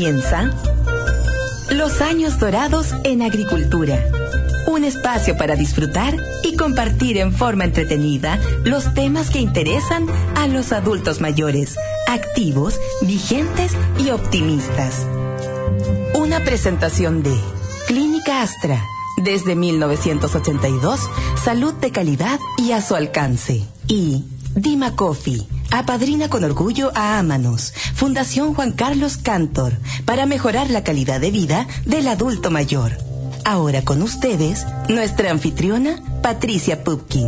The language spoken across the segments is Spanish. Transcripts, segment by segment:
comienza Los Años Dorados en Agricultura. Un espacio para disfrutar y compartir en forma entretenida los temas que interesan a los adultos mayores, activos, vigentes y optimistas. Una presentación de Clínica Astra. Desde 1982, salud de calidad y a su alcance. Y Dima Coffee, apadrina con orgullo a Ámanos, Fundación Juan Carlos Cantor, para mejorar la calidad de vida del adulto mayor. Ahora con ustedes, nuestra anfitriona, Patricia Pupkin.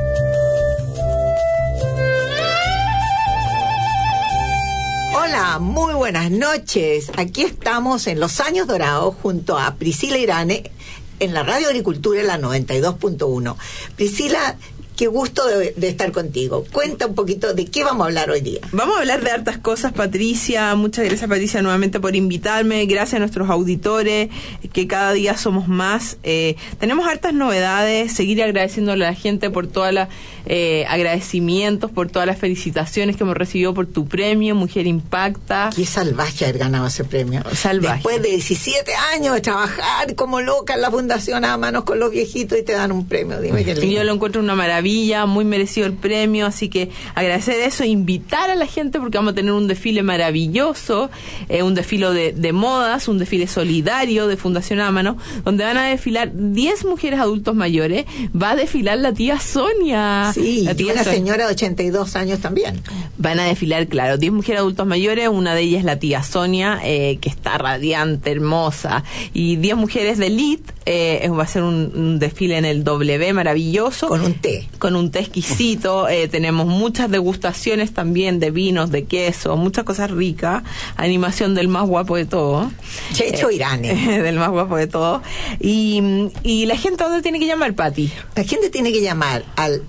Hola, muy buenas noches. Aquí estamos en Los Años Dorados junto a Priscila Irane en la Radio Agricultura en la 92.1. Priscila, qué gusto de estar contigo. Cuenta un poquito de qué vamos a hablar hoy día. Vamos a hablar de hartas cosas, Patricia. Muchas gracias, Patricia, nuevamente por invitarme. Gracias a nuestros auditores, que cada día somos más. Tenemos hartas novedades. Seguir agradeciéndole a la gente por todos los agradecimientos, por todas las felicitaciones que hemos recibido por tu premio, Mujer Impacta. Qué salvaje haber ganado ese premio. Salvaje. Después de 17 años de trabajar como loca en la Fundación Ámanos con los viejitos y te dan un premio. Dime qué lindo. Yo lo encuentro una maravilla. Muy merecido el premio, así que agradecer eso, invitar a la gente porque vamos a tener un desfile maravilloso, un desfile de modas, un desfile solidario de Fundación Ámanos, donde van a desfilar 10 mujeres adultos mayores. Va a desfilar la tía Sonia. Sí, la tía y una Sonia. señora de 82 años también. Van a desfilar, claro, 10 mujeres adultos mayores, una de ellas la tía Sonia, que está radiante, hermosa, y 10 mujeres de elite. Va a ser un desfile en el W maravilloso. Con un té. Con un té exquisito. Tenemos muchas degustaciones también de vinos, de queso, muchas cosas ricas. Animación del más guapo de todo. Checho Irane. Del más guapo de todo. Y la gente, ¿dónde tiene que llamar, Pati? La gente tiene que llamar al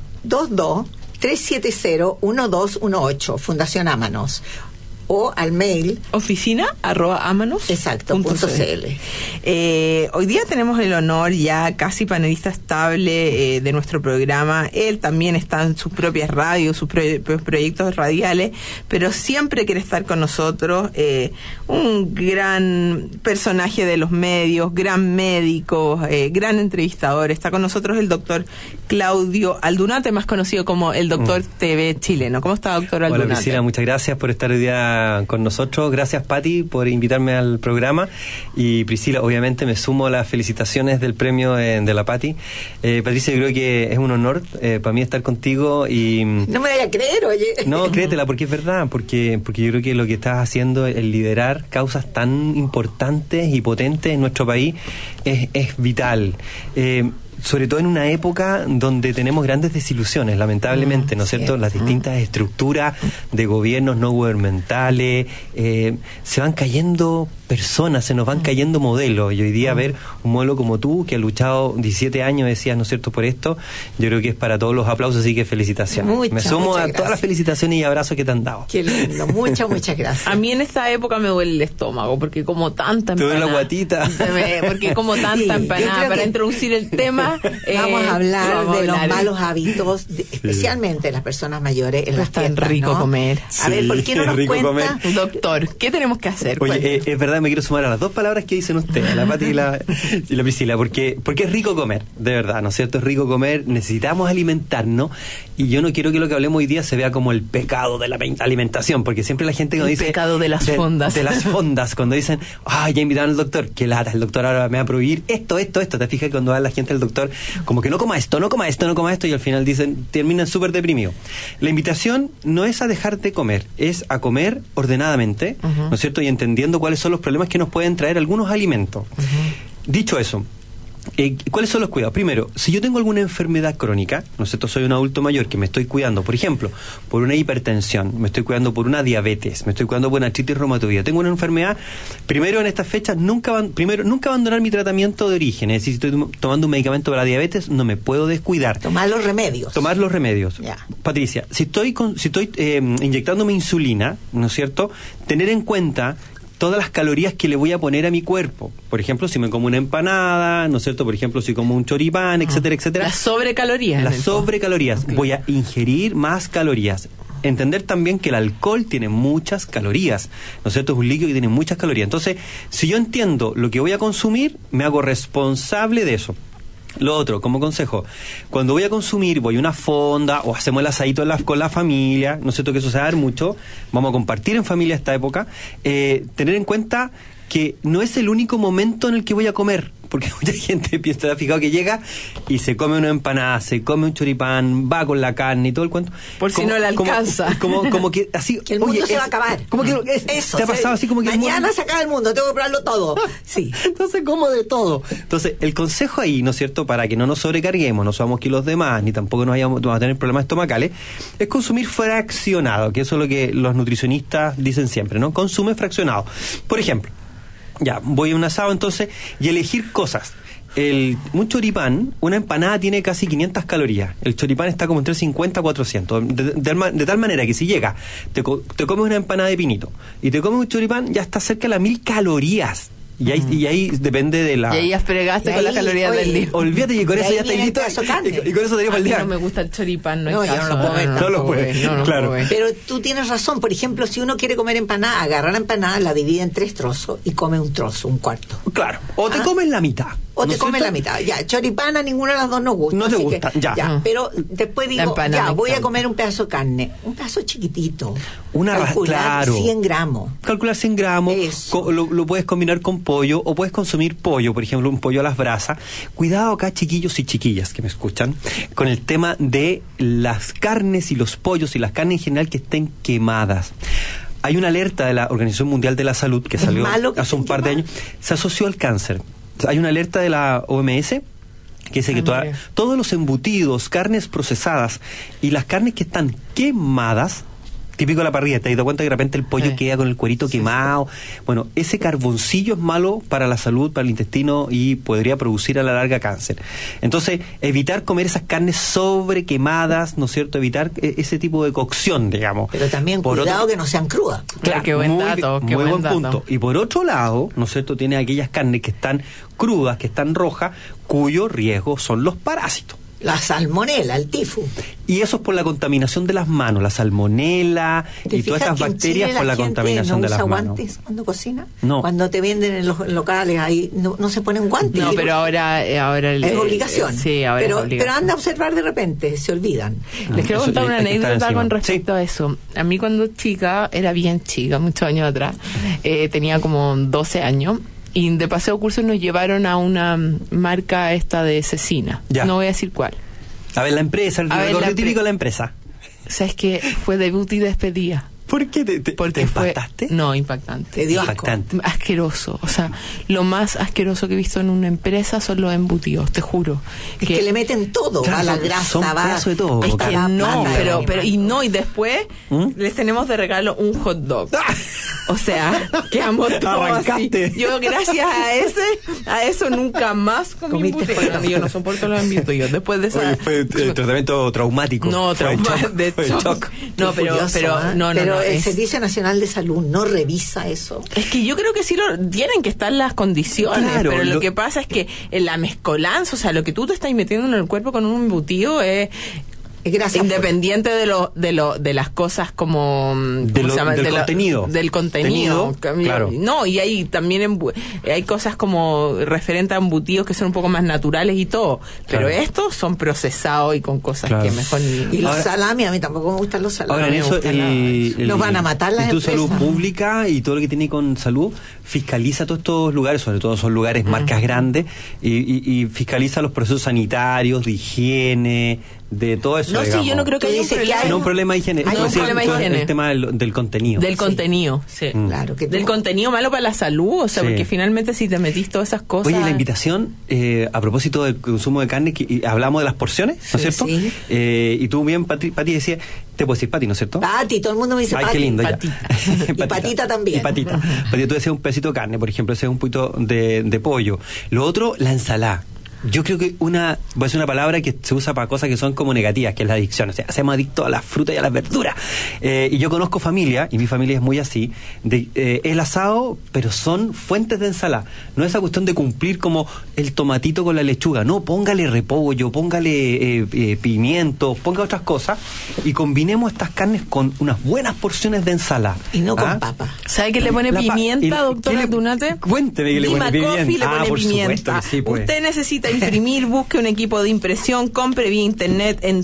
22-370-1218, Fundación Ámanos, o al mail oficina@amanos. Exacto, .cl. Hoy día tenemos el honor, ya casi panelista estable de nuestro programa. Él también está en sus propias radios, sus propios proyectos radiales, pero siempre quiere estar con nosotros. Un gran personaje de los medios, gran médico, gran entrevistador. Está con nosotros el doctor Claudio Aldunate, más conocido como el doctor TV chileno. ¿Cómo está, doctor Aldunate? Hola, Priscila, muchas gracias por estar hoy día con nosotros. Gracias, Pati, por invitarme al programa. Y Priscila, obviamente me sumo a las felicitaciones del premio de la Pati. Patricia, yo creo que es un honor para mí estar contigo. Y no me vaya a creer, oye. No, créetela, porque es verdad, porque yo creo que lo que estás haciendo, el liderar causas tan importantes y potentes en nuestro país, es vital. Sobre todo en una época donde tenemos grandes desilusiones, lamentablemente, ¿no es cierto? Las distintas estructuras de gobiernos no gubernamentales, se van cayendo personas, se nos van cayendo modelos, y hoy día ver un modelo como tú, que ha luchado 17 años, decías, ¿no es cierto?, por esto, yo creo que es para todos los aplausos, así que felicitaciones. Me sumo a todas las felicitaciones y abrazos que te han dado. Qué lindo, muchas gracias. A mí en esta época me duele el estómago, porque como tanta empanada. Te duele la guatita. Porque como tanta empanada, para introducir el tema. Vamos a hablar de los malos hábitos, especialmente de las personas mayores en las fiestas, tan rico, ¿no? Comer. A ver, ¿por qué no nos cuenta? Comer. Doctor, ¿qué tenemos que hacer? Oye, es verdad, me quiero sumar a las dos palabras que dicen ustedes, la Pati y la Priscila, porque es rico comer, de verdad, ¿no es cierto? Es rico comer, necesitamos alimentarnos, y yo no quiero que lo que hablemos hoy día se vea como el pecado de la alimentación, porque siempre la gente cuando dice... El pecado de las fondas. De las fondas, cuando dicen, ya invitaron al doctor, qué lata, el doctor ahora me va a prohibir esto, te fijas cuando va la gente al doctor, como que no coma esto, y al final terminan súper deprimidos. La invitación no es a dejar de comer, es a comer ordenadamente, ¿no es cierto? Y entendiendo cuáles son los problemas que nos pueden traer algunos alimentos. Dicho eso, ¿cuáles son los cuidados? Primero, si yo tengo alguna enfermedad crónica, ¿no es cierto? Soy un adulto mayor que me estoy cuidando, por ejemplo, por una hipertensión, me estoy cuidando por una diabetes, me estoy cuidando por una artritis reumatoidea, tengo una enfermedad, primero en estas fechas, nunca abandonar mi tratamiento de origen, es decir, si estoy tomando un medicamento para la diabetes, no me puedo descuidar. Tomar los remedios. Ya. Patricia, si estoy inyectándome insulina, ¿no es cierto? Tener en cuenta todas las calorías que le voy a poner a mi cuerpo. Por ejemplo, si me como una empanada, ¿no es cierto? Por ejemplo, si como un choripán, etcétera, etcétera. Las sobrecalorías. Voy a ingerir más calorías. entender también que el alcohol tiene muchas calorías, ¿no es cierto? Es un líquido que tiene muchas calorías. Entonces, si yo entiendo lo que voy a consumir, me hago responsable de eso. Lo otro, como consejo, cuando voy a consumir, voy a una fonda o hacemos el asadito con la familia, ¿no es cierto? Que eso se va a dar mucho, vamos a compartir en familia esta época, tener en cuenta que no es el único momento en el que voy a comer, porque mucha gente piensa, fijado, que llega y se come una empanada, se come un choripán, va con la carne y todo el cuento. Por si no le alcanza. Como que así... Que el mundo se va a acabar. Como que eso. ¿te ha pasado así como que... Mañana se acaba el mundo, tengo que comprarlo todo. Sí. Entonces como de todo. Entonces, el consejo ahí, ¿no es cierto?, para que no nos sobrecarguemos, no subamos kilos de más, ni tampoco vamos a tener problemas estomacales, es consumir fraccionado, que eso es lo que los nutricionistas dicen siempre, ¿no? Consume fraccionado. Por ejemplo, ya, voy a un asado entonces y elegir cosas. Un choripán, una empanada tiene casi 500 calorías. El choripán está como entre 50 a 400. De tal manera que si llega, te comes una empanada de pinito y te comes un choripán, ya está cerca de las 1000 calorías. Y ahí depende de la... Y ahí ya fregaste con las calorías del día. Olvídate que con eso ya está listo. Y con eso tenemos el día. No me gusta el choripán, no, yo no lo puedo ver. No lo puedo. Claro. Pero tú tienes razón. Por ejemplo, si uno quiere comer empanada, agarra la empanada, la divide en 3 trozos y come un trozo, un cuarto. Claro. O te comes la mitad. O te comes la mitad. Ya, choripán a ninguna de las dos nos gusta. No te gusta, ya. Pero después digo, ya, voy a comer un pedazo de carne. Un pedazo chiquitito. Calcular 100 gramos. Calcular 100 gramos. Lo puedes combinar con pollo o puedes consumir pollo, por ejemplo, un pollo a las brasas. Cuidado acá, chiquillos y chiquillas que me escuchan, con el tema de las carnes y los pollos y las carnes en general que estén quemadas. Hay una alerta de la Organización Mundial de la Salud que salió hace un par de años. Se asoció al cáncer. Hay una alerta de la OMS que dice que todos los embutidos, carnes procesadas y las carnes que están quemadas, típico de la parrilla, te has dado cuenta que de repente el pollo queda con el cuerito quemado. Bueno, ese carboncillo es malo para la salud, para el intestino y podría producir a la larga cáncer. Entonces, evitar comer esas carnes sobrequemadas, ¿no es cierto? Evitar ese tipo de cocción, digamos. Pero también cuidado que no sean crudas. Claro, qué buen dato. Muy buen punto. Y por otro lado, ¿no es cierto? Tiene aquellas carnes que están crudas, que están rojas, cuyo riesgo son los parásitos. La salmonela, el tifus. Y eso es por la contaminación de las manos, la salmonela y todas estas bacterias por la contaminación de las manos. ¿No usa guantes cuando cocina? No. Cuando te venden en los locales, ahí no se ponen guantes. No, pero ahora es obligación. Sí, ahora es obligación. Pero anda a observar de repente, se olvidan. Les quiero contar una anécdota con respecto a eso. A mí cuando chica, era bien chica, muchos años atrás, tenía como 12 años. Y de paseo curso nos llevaron a una marca esta de cecina. Ya. No voy a decir cuál. A ver, la empresa, el recorrido típico de la empresa. ¿Sabes qué? Fue debut y despedida. ¿Por qué te impactaste? No, impactante. Te dio impactante. Asqueroso. O sea, lo más asqueroso que he visto en una empresa son los embutidos, te juro. Es que le meten todo, claro, a la grasa, va de todo. Es que no, y después les tenemos de regalo un hot dog. O sea, quedamos todos así. Yo gracias a eso nunca más comí embutidos. Yo no soporto los embutidos. Después de esa... Fue tratamiento traumático. No, shock. No, pero el Servicio Nacional de Salud no revisa eso. Es que yo creo que sí tienen que estar las condiciones, claro, pero lo que pasa es que en la mezcolanza, o sea, lo que tú te estás metiendo en el cuerpo con un embutido es independiente de las cosas como del contenido. Del contenido. Claro. No, y hay también hay cosas como referente a embutidos que son un poco más naturales y todo, pero claro, estos son procesados y con cosas que mejor y los salami, a mí tampoco me gustan los salami. Ahora en eso nos van a matar las empresas. Salud Pública y todo lo que tiene con salud fiscaliza todos estos lugares, sobre todo son lugares marcas grandes y fiscaliza los procesos sanitarios, de higiene, de todo eso. No, digamos. Sí, yo no creo que haya un problema de higiene. Hay un problema de higiene. El tema del contenido. Del contenido, sí. Claro. Del contenido malo para la salud, o sea, porque finalmente si te metís todas esas cosas... Oye, la invitación, a propósito del consumo de carne, que hablamos de las porciones, ¿no es cierto? Sí. Y tú bien, Pati decía, te puedo decir Pati, ¿no es cierto? Pati, todo el mundo me dice Pati. Ay, qué lindo. Patita. Y Patita también. Y Patita. Pati, tú decías un pedacito de carne, por ejemplo, ese es un poquito de pollo. Lo otro, la ensalada. Yo creo que voy a decir una palabra que se usa para cosas que son como negativas, que es la adicción. O sea, hacemos adictos a las frutas y a las verduras. Y yo conozco familia, y mi familia es muy así, el asado, pero son fuentes de ensalada. No es esa cuestión de cumplir como el tomatito con la lechuga. No, póngale repollo, póngale pimiento, ponga otras cosas, y combinemos estas carnes con unas buenas porciones de ensalada. Y no con papa. ¿Sabe que le pone pimienta, doctora Aldunate? Cuénteme que le pone pimienta. Coffee le pone por pimienta. Supuesto que sí, pues. Usted necesita imprimir, busque un equipo de impresión, compre vía internet en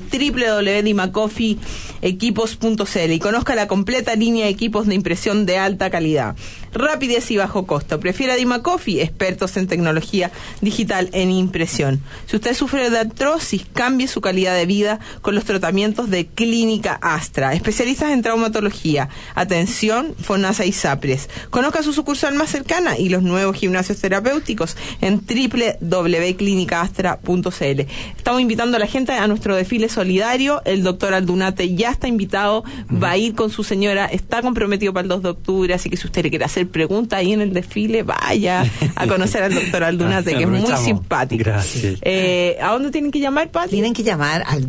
www.dimacoffeeequipos.cl y conozca la completa línea de equipos de impresión de alta calidad, rapidez y bajo costo. Prefiera Dima Coffee, expertos en tecnología digital en impresión. Si usted sufre de artrosis, cambie su calidad de vida con los tratamientos de Clínica Astra. Especialistas en traumatología, atención, FONASA y SAPRES. Conozca su sucursal más cercana y los nuevos gimnasios terapéuticos en www.clinicaastra.cl. Estamos invitando a la gente a nuestro desfile solidario. El doctor Aldunate ya está invitado, va a ir con su señora, está comprometido para el 2 de octubre, así que si usted le quiere hacer preguntas ahí en el desfile, vaya a conocer al doctor Aldunate, que es muy simpático. Gracias. ¿A dónde tienen que llamar, Pati? Tienen que llamar al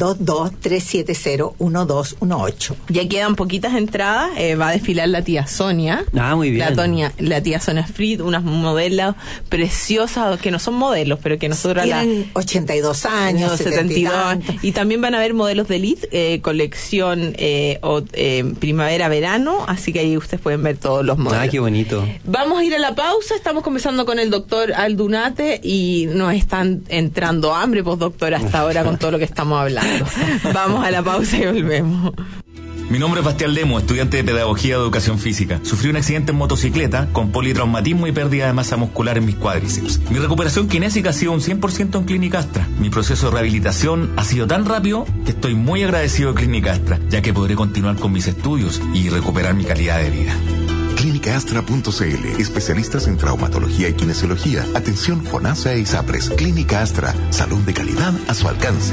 22-370-1218. Ya quedan poquitas entradas, va a desfilar la tía Sonia. Muy bien. La tía Sonia Fried, unas modelos preciosas, que no son modelos, pero que nosotros tienen 82 años, 72. Y también van a haber modelos de elite, colección primavera-verano, así que ahí ustedes pueden ver todos los modelos. Qué bonito. Vamos a ir a la pausa, estamos conversando con el doctor Aldunate y nos están entrando hambre, pues doctor, hasta ahora con todo lo que estamos hablando. Vamos a la pausa y volvemos. Mi nombre es Bastián Lemo, estudiante de Pedagogía de Educación Física. Sufrí un accidente en motocicleta con politraumatismo y pérdida de masa muscular en mis cuádriceps. Mi recuperación kinésica ha sido un 100% en Clínica Astra. Mi proceso de rehabilitación ha sido tan rápido que estoy muy agradecido de Clínica Astra, ya que podré continuar con mis estudios y recuperar mi calidad de vida. Clínicaastra.cl, especialistas en traumatología y kinesiología, atención FONASA e ISAPRES. Clínica Astra, salud de calidad a su alcance.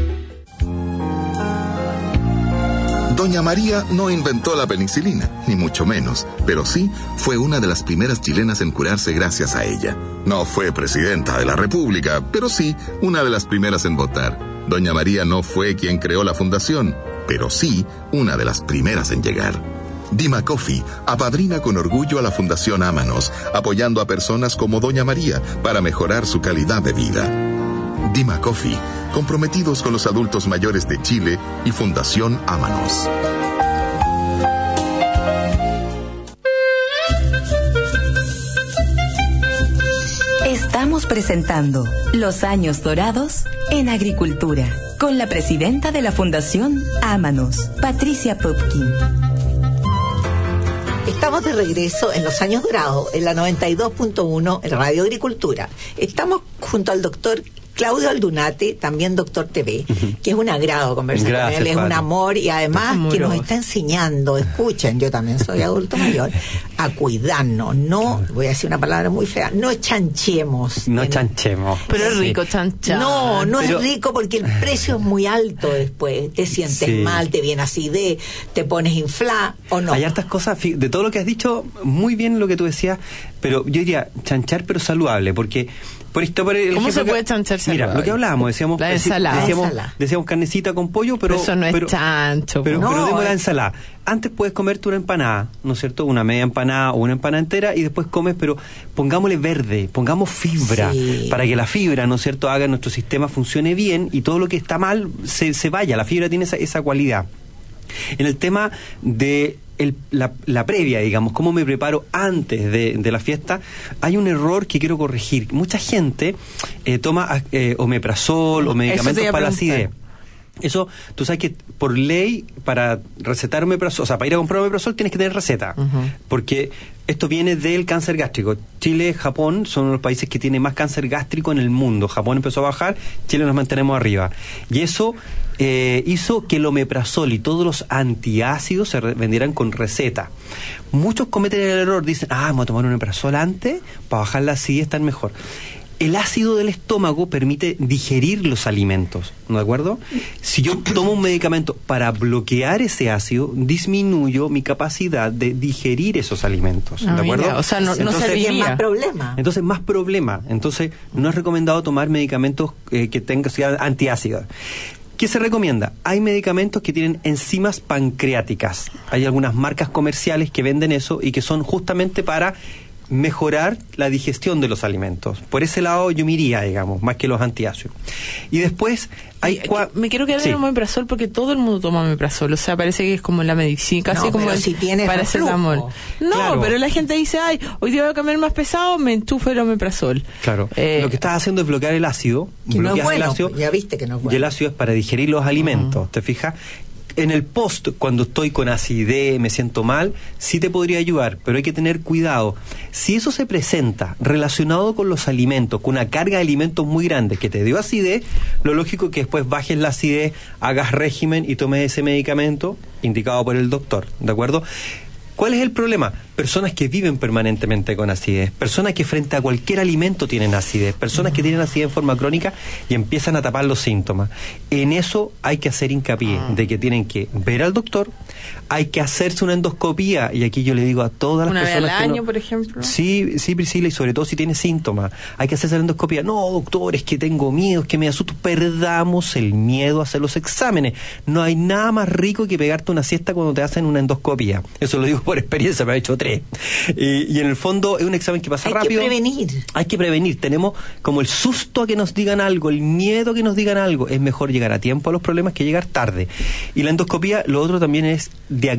Doña María no inventó la penicilina, ni mucho menos, pero sí fue una de las primeras chilenas en curarse gracias a ella. No fue presidenta de la República, pero sí una de las primeras en votar. Doña María no fue quien creó la fundación, pero sí una de las primeras en llegar. Dima Coffee apadrina con orgullo a la Fundación Ámanos, apoyando a personas como Doña María para mejorar su calidad de vida. Dima Coffee, comprometidos con los adultos mayores de Chile y Fundación Ámanos. Estamos presentando Los Años Dorados en Agricultura, con la presidenta de la Fundación Ámanos, Patricia Popkin. Estamos de regreso en Los Años Dorados, en la 92.1 en Radio Agricultura. Estamos junto al doctor Claudio Aldunate, también doctor TV, que es un agrado conversar con él, es un amor y además que nos está enseñando, escuchen, yo también soy adulto mayor, a cuidarnos, no, voy a decir una palabra muy fea, no chanchemos. No chanchemos. Pero es rico chanchar. No es rico porque el precio es muy alto después, te sientes mal, te viene acidez, te pones inflada o no. Hay hartas cosas, de todo lo que has dicho, muy bien lo que tú decías, pero yo diría chanchar pero saludable, porque ¿cómo se puede chanchar saludable? Mira, lo que hablábamos, decíamos carnecita con pollo, pero eso no es chancho. Pero demos la ensalada. Antes puedes comerte una empanada, ¿no es cierto? Una media empanada o una empanada entera y después comes, pero pongámosle verde, pongamos fibra, para que la fibra, ¿no es cierto?, haga nuestro sistema funcione bien y todo lo que está mal se vaya. La fibra tiene esa cualidad. En el tema de la previa, digamos, cómo me preparo antes de la fiesta, hay un error que quiero corregir. Mucha gente toma omeprazol o medicamentos para la acidez. Eso, tú sabes que por ley, para recetar omeprazol, o sea, para ir a comprar omeprazol tienes que tener receta, porque esto viene del cáncer gástrico. Chile, Japón son los países que tienen más cáncer gástrico en el mundo. Japón empezó a bajar, Chile nos mantenemos arriba. Y eso hizo que el omeprazol y todos los antiácidos se vendieran con receta. Muchos cometen el error, dicen, vamos a tomar un omeprazol antes para bajar la acidez, estar mejor. el ácido del estómago permite digerir los alimentos, ¿no de acuerdo? Si yo tomo un medicamento para bloquear ese ácido, disminuyo mi capacidad de digerir esos alimentos, ¿de acuerdo? Mira, o sea, no serviría. Más problema. Entonces, más problema. Entonces, no es recomendado tomar medicamentos que sean antiácidos. ¿Qué se recomienda? Hay medicamentos que tienen enzimas pancreáticas. Hay algunas marcas comerciales que venden eso y que son justamente para mejorar la digestión de los alimentos. Por ese lado yo me iría, digamos, más que los antiácidos. Y después hay... Me quiero quedar en el omeprazol porque todo el mundo toma omeprazol. O sea, parece que es como la medicina, casi no, como pero el si tienes paracetamol. No, claro. Pero la gente dice, ay, hoy día voy a comer más pesado, me enchufo el omeprazol. Claro. Lo que estás haciendo es bloquear el ácido. Que no es bueno, el ácido, ya viste que no es bueno. Y el ácido es para digerir los alimentos, ¿te fijas? En el post, cuando estoy con acidez, me siento mal, sí te podría ayudar, pero hay que tener cuidado. Si eso se presenta relacionado con los alimentos, con una carga de alimentos muy grande que te dio acidez, lo lógico es que después bajes la acidez, hagas régimen y tomes ese medicamento indicado por el doctor, ¿de acuerdo? ¿Cuál es el problema? Personas que viven permanentemente con acidez, personas que frente a cualquier alimento tienen acidez, personas que tienen acidez en forma crónica y empiezan a tapar los síntomas. En eso hay que hacer hincapié de que tienen que ver al doctor, hay que hacerse una endoscopía, y aquí yo le digo a todas las personas... ¿Una vez al año, por ejemplo? Sí, Priscila, y sobre todo si tiene síntomas. Hay que hacerse la endoscopía. No, doctor, es que tengo miedo, es que me asusto. Perdamos el miedo a hacer los exámenes. No hay nada más rico que pegarte una siesta cuando te hacen una endoscopía. Eso lo digo por experiencia, me he hecho 3. Y en el fondo es un examen que pasa rápido. Hay que prevenir. Tenemos como el susto a que nos digan algo, el miedo a que nos digan algo. Es mejor llegar a tiempo a los problemas que llegar tarde. Y la endoscopía, lo otro también es,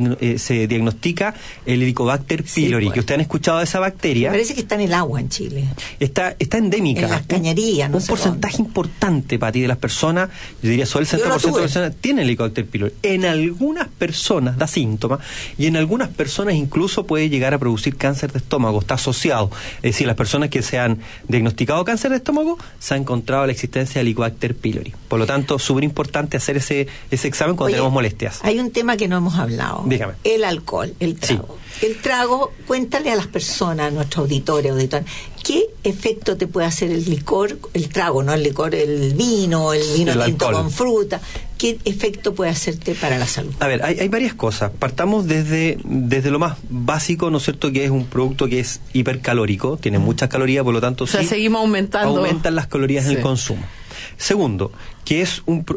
se diagnostica el Helicobacter pylori, que ustedes han escuchado de esa bacteria. Me parece que está en el agua en Chile. Está endémica. En las cañerías, no un sé porcentaje importante, Pati, de las personas, yo diría solo el 60% de las personas tienen Helicobacter pylori. En algunas personas da síntomas y en algunas personas incluso puede llegar a producir cáncer de estómago, está asociado. Es decir, las personas que se han diagnosticado cáncer de estómago se ha encontrado la existencia de Helicobacter pylori. Por lo tanto, súper importante hacer ese examen cuando tenemos molestias. Hay un tema que no hemos hablado. Dígame. El alcohol, el trago. Sí. El trago, cuéntale a las personas, a nuestros auditores, ¿qué efecto te puede hacer el licor, el trago, no el licor, el vino tinto con fruta? ¿Qué efecto puede hacerte para la salud? A ver, hay varias cosas. Partamos desde lo más básico, ¿no es cierto?, que es un producto que es hipercalórico, tiene muchas calorías, por lo tanto, seguimos aumentando. Aumentan las calorías en el consumo. Segundo, que es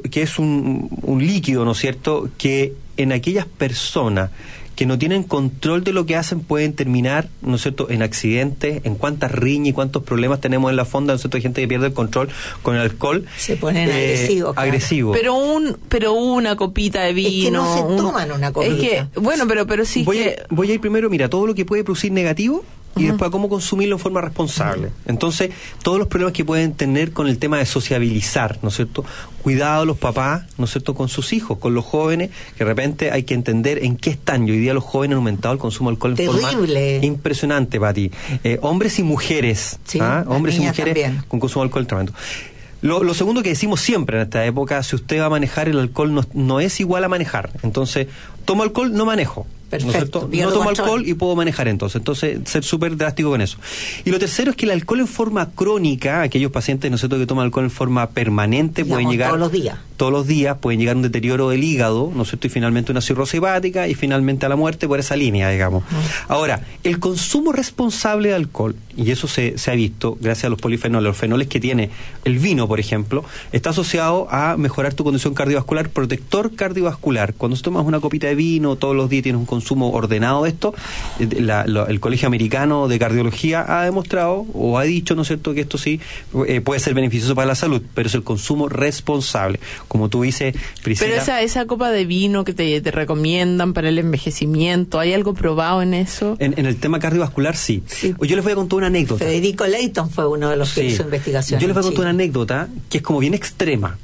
un líquido, ¿no es cierto?, que en aquellas personas que no tienen control de lo que hacen pueden terminar, ¿no es cierto?, en accidentes, en cuántas riñas y cuántos problemas tenemos en la fonda, ¿no es cierto?, hay gente que pierde el control con el alcohol. Se ponen agresivos. Claro. Agresivos. Pero una copita de vino. Es que no se toman una copita. Es que, bueno, pero sí voy a ir primero, mira, todo lo que puede producir negativo y después a cómo consumirlo en forma responsable. Entonces, todos los problemas que pueden tener con el tema de sociabilizar, ¿no es cierto? Cuidado los papás, ¿no es cierto?, con sus hijos, con los jóvenes, que de repente hay que entender en qué están. Y hoy día los jóvenes han aumentado el consumo de alcohol en forma impresionante, Pati. Hombres y mujeres, hombres y mujeres también, con consumo de alcohol tremendo. Lo segundo que decimos siempre en esta época, si usted va a manejar, el alcohol no es igual a manejar. Entonces, tomo alcohol, no manejo. Perfecto. No tomo alcohol y puedo manejar entonces ser súper drástico con eso. Y lo tercero es que el alcohol en forma crónica, aquellos pacientes, ¿no es cierto?, que toman alcohol en forma permanente, pueden llegar todos los días, pueden llegar a un deterioro del hígado, ¿no es cierto?, y finalmente una cirrosis hepática y finalmente a la muerte por esa línea, digamos. Ahora, el consumo responsable de alcohol, y eso se ha visto gracias a los polifenoles, los fenoles que tiene el vino, por ejemplo, está asociado a mejorar tu condición cardiovascular, protector cardiovascular. Cuando tomas una copita de vino todos los días, tienes un consumo ordenado de esto, el Colegio Americano de Cardiología ha demostrado o ha dicho, ¿no es cierto?, que esto sí puede ser beneficioso para la salud, pero es el consumo responsable. Como tú dices, Priscila. Pero esa copa de vino que te recomiendan para el envejecimiento, ¿hay algo probado en eso? En el tema cardiovascular, sí. Yo les voy a contar una anécdota. Federico Leighton fue uno de los que hizo investigaciones. Yo les voy a contar una anécdota que es como bien extrema.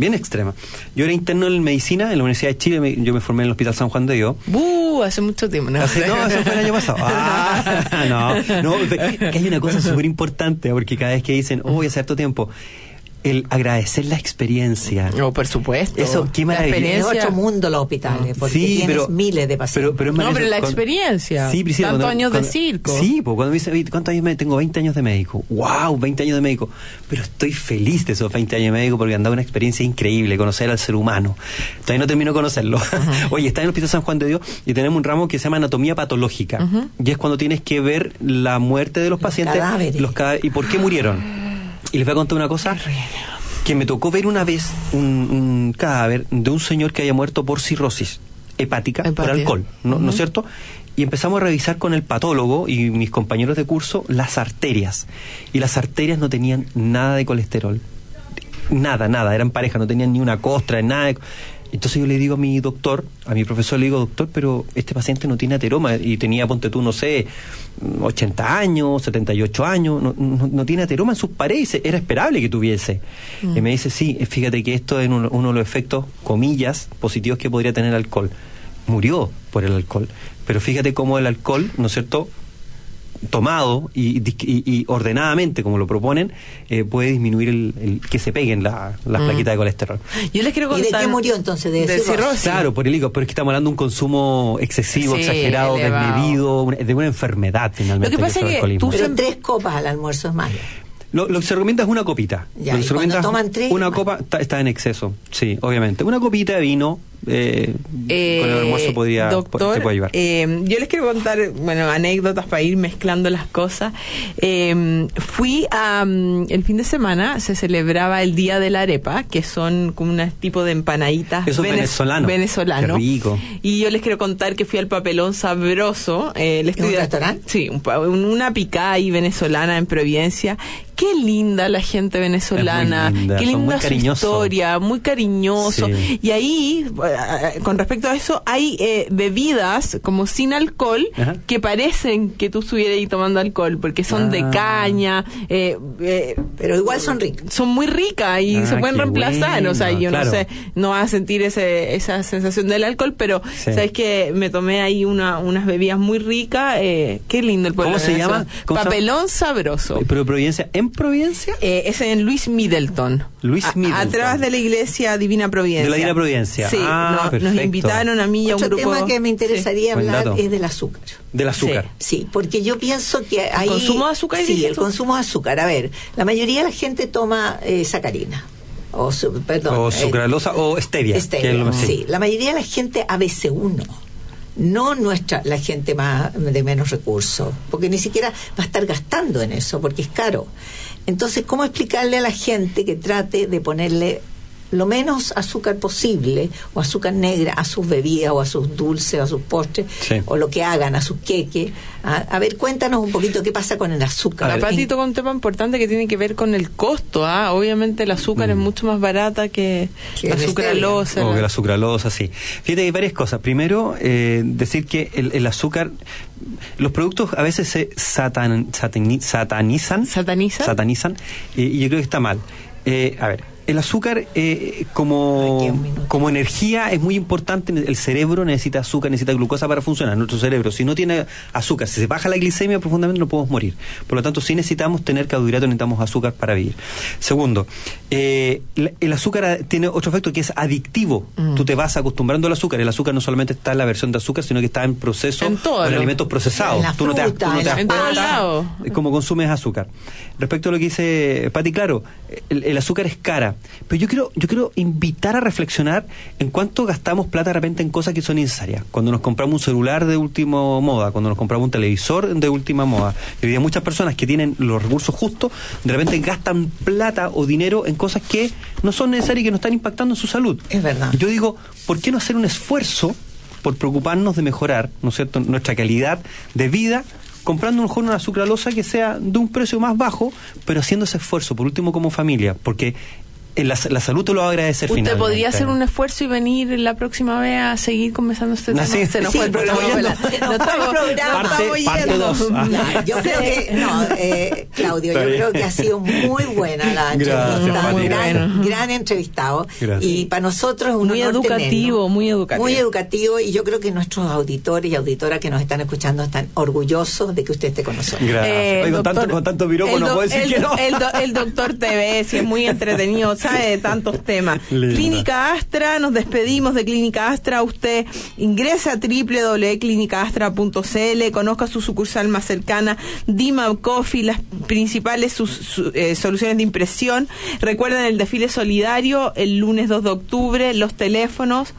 Yo era interno en medicina en la Universidad de Chile, yo me formé en el Hospital San Juan de Dios. Hace mucho tiempo. No, eso fue el año pasado. No, que hay una cosa súper importante, porque cada vez que dicen, hace harto tiempo, el agradecer la experiencia. No, por supuesto. Eso, qué La maravilla. Es experiencia. otro mundo los hospitales, porque Sí, tienes miles de pacientes. pero es No, maravilloso. pero la Cuando- experiencia. Sí, Priscila, Tantos cuando- años de cuando- circo. Sí, pues cuando me dice, "Oye, ¿cuántos años tengo? 20 años de médico". ¡Wow! 20 años de médico. Pero estoy feliz de esos 20 años de médico porque han dado una experiencia increíble, conocer al ser humano. Todavía no termino de conocerlo. Oye, está en el Hospital San Juan de Dios y tenemos un ramo que se llama anatomía patológica. Y es cuando tienes que ver la muerte de los pacientes. cadáveres. ¿Y por qué murieron? Y les voy a contar una cosa. Que me tocó ver una vez un cadáver de un señor que había muerto por cirrosis hepática por alcohol, ¿no es cierto? Y empezamos a revisar con el patólogo y mis compañeros de curso las arterias. Y las arterias no tenían nada de colesterol. Nada, eran pareja, no tenían ni una costra, nada de... Entonces yo le digo a mi doctor, a mi profesor, le digo, doctor, pero este paciente no tiene ateroma, y tenía, ponte tú, no sé, 80 años, 78 años, no tiene ateroma en sus paredes, era esperable que tuviese. Y me dice, sí, fíjate que esto es uno de los efectos, comillas, positivos que podría tener el alcohol. Murió por el alcohol, pero fíjate cómo el alcohol, ¿no es cierto?, tomado y ordenadamente, como lo proponen, puede disminuir el que se peguen las plaquitas de colesterol. Yo les quiero ¿Y contar. de qué murió entonces? ¿De cirrosis? cirrosis. Claro, por el hígado, pero es que estamos hablando de un consumo excesivo, Sí, exagerado, elevado. desmedido, de una enfermedad finalmente. Lo que pasa es el es que alcoholismo. tú Pero 3 copas al almuerzo es malo. Lo que se recomienda es una copita. Ya, Lo que y se recomienda cuando es toman 3, una más. copa está en exceso, sí, obviamente. Una copita de vino con el almuerzo Doctor, se puede llevar. yo les quiero contar, bueno, anécdotas para ir mezclando las cosas. Fui a el fin de semana se celebraba el Día de la Arepa, que son como un tipo de empanaditas Eso es venezolano. venezolano. Qué rico. Y yo les quiero contar que fui al Papelón Sabroso. ¿En un restaurante? Sí, una picada ahí venezolana en Providencia. Qué linda la gente venezolana, Es muy linda, qué son muy linda su cariñosos. historia, muy cariñoso. Sí. Y ahí, con respecto a eso, hay bebidas como sin alcohol. Ajá. Que parecen que tú estuvieras ahí tomando alcohol, porque son de caña, Pero igual son ricos. son muy ricas y se pueden qué reemplazar. bueno, O sea, yo claro. no sé, no vas a sentir esa sensación del alcohol, pero Sí. sabes que me tomé ahí unas bebidas muy ricas. Qué lindo el pueblo. ¿Cómo se venezolano. llama? ¿Cómo se llama? Papelón Sabroso. Pero Providencia, ¿en Providencia? Es en Luis Middleton. Luis Middleton. Atrás de la iglesia Divina Providencia. De la Divina Providencia. Sí, nos perfecto. invitaron a mí y a un Otro grupo. tema que me interesaría Buen hablar dato. es del azúcar. Del azúcar. Sí, porque yo pienso que hay... consumo de azúcar, Sí, dices el tú? consumo de azúcar. A ver, la mayoría de la gente toma sacarina. O sucralosa o stevia. stevia, que es lo- sí. La mayoría de la gente ABC1. No la gente más de menos recursos, porque ni siquiera va a estar gastando en eso, porque es caro. Entonces, ¿cómo explicarle a la gente que trate de ponerle lo menos azúcar posible, o azúcar negra, a sus bebidas, o a sus dulces, o a sus postres, Sí. o lo que hagan, a sus queques? A ver, cuéntanos un poquito qué pasa con el azúcar. La Pati tocó un tema importante que tiene que ver con el costo. Obviamente el azúcar es mucho más barata que Que la el sucralosa. O que la sucralosa, sí. Fíjate que hay varias cosas. Primero, decir que el azúcar, los productos a veces se satanizan. ¿Satanizan? Y yo creo que está mal. A ver, el azúcar como energía es muy importante. El cerebro necesita azúcar, necesita glucosa para funcionar. Nuestro cerebro, si no tiene azúcar, si se baja la glicemia profundamente, no podemos morir. Por lo tanto, sí necesitamos tener carbohidratos, necesitamos azúcar para vivir. Segundo, el azúcar tiene otro efecto que es adictivo. Tú te vas acostumbrando al azúcar. El azúcar no solamente está en la versión de azúcar, sino que está en proceso En todo, con ¿no? alimentos procesados. En la Tú no te das fruta, en todos lados. cómo consumes azúcar. Respecto a lo que dice Pati, claro, el azúcar es cara, pero yo quiero invitar a reflexionar en cuánto gastamos plata de repente en cosas que son innecesarias. Cuando nos compramos un celular de última moda, cuando nos compramos un televisor de última moda. Y hoy día muchas personas que tienen los recursos justos, de repente gastan plata o dinero en cosas que no son necesarias y que no están impactando en su salud. Es verdad. Yo digo, ¿por qué no hacer un esfuerzo por preocuparnos de mejorar, ¿no es cierto?, nuestra calidad de vida, comprando a lo mejor una sucralosa que sea de un precio más bajo, pero haciendo ese esfuerzo, por último como familia, porque la salud te lo va a agradecer. ¿Usted finalmente. podría hacer un esfuerzo y venir la próxima vez a seguir conversando este tema? Sí, Se nos sí, fue el pero programa. Parte 2. Yo creo que, Claudio, yo creo que ha sido muy buena la Gracias, entrevista, Pati. gran entrevistado. Gracias. Y para nosotros es un Muy honor educativo, tenerlo. muy educativo. Muy educativo, y yo creo que nuestros auditores y auditoras que nos están escuchando están orgullosos de que usted esté con nosotros. Gracias. Oye, con tanto piropo no puedo decir que no. El doctor TV, si es muy entretenido, sabe de tantos temas. Linda. Clínica Astra, nos despedimos de Clínica Astra. Usted ingresa a www.clinicaastra.cl, conozca su sucursal más cercana, Dima Coffee, las principales soluciones de impresión. Recuerden el desfile solidario el lunes 2 de octubre, los teléfonos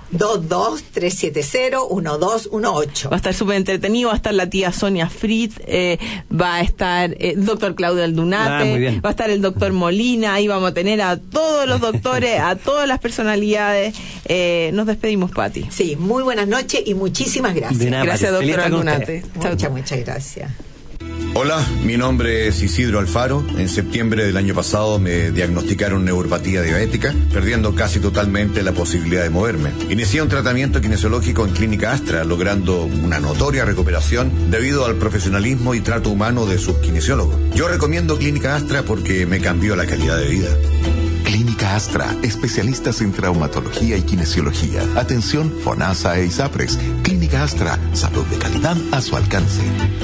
22-370-1218. va a estar súper entretenido, va a estar la tía Sonia Fritz, va a estar el doctor Claudio Aldunate, muy bien. va a estar el doctor Molina, ahí vamos a tener a todos los doctores, a todas las personalidades. Nos despedimos, Pati. Sí, muy buenas noches y muchísimas gracias. De nada, Gracias, Pati. Feliz doctor estar con Aldunate. usted. Muchas gracias. Hola, mi nombre es Isidro Alfaro. En septiembre del año pasado me diagnosticaron neuropatía diabética, perdiendo casi totalmente la posibilidad de moverme. Inicié un tratamiento kinesiológico en Clínica Astra, logrando una notoria recuperación debido al profesionalismo y trato humano de sus kinesiólogos. Yo recomiendo Clínica Astra porque me cambió la calidad de vida. Clínica Astra, especialistas en traumatología y kinesiología. Atención, FONASA e ISAPRES. Clínica Astra, salud de calidad a su alcance.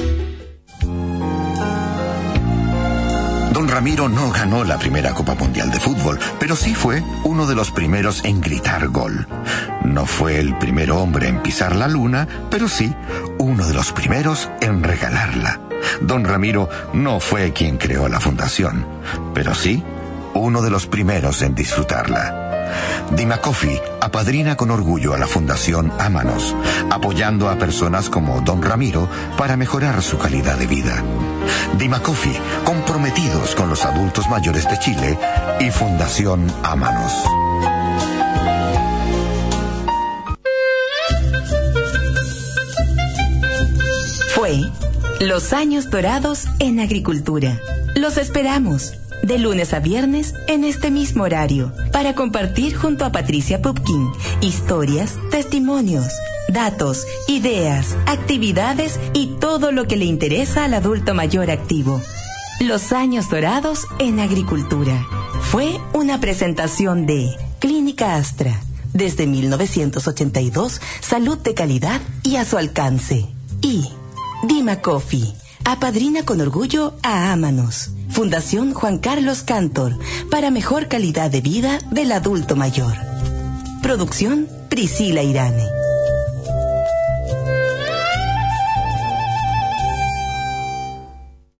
Don Ramiro no ganó la primera Copa Mundial de Fútbol, pero sí fue uno de los primeros en gritar gol. No fue el primer hombre en pisar la luna, pero sí uno de los primeros en regalarla. Don Ramiro no fue quien creó la fundación, pero sí uno de los primeros en disfrutarla. Dima Coffee apadrina con orgullo a la Fundación Ámanos, apoyando a personas como Don Ramiro para mejorar su calidad de vida. Dima Coffee, comprometidos con los adultos mayores de Chile, y Fundación Ámanos. Fue Los Años Dorados en Agricultura. Los esperamos de lunes a viernes en este mismo horario para compartir junto a Patricia Pupkin historias, testimonios, datos, ideas, actividades y todo lo que le interesa al adulto mayor activo. Los Años Dorados en Agricultura. Fue una presentación de Clínica Astra. Desde 1982, salud de calidad y a su alcance. Y Dima Coffee apadrina con orgullo a Ámanos. Fundación Juan Carlos Cantor, para mejor calidad de vida del adulto mayor. Producción Priscila Irane.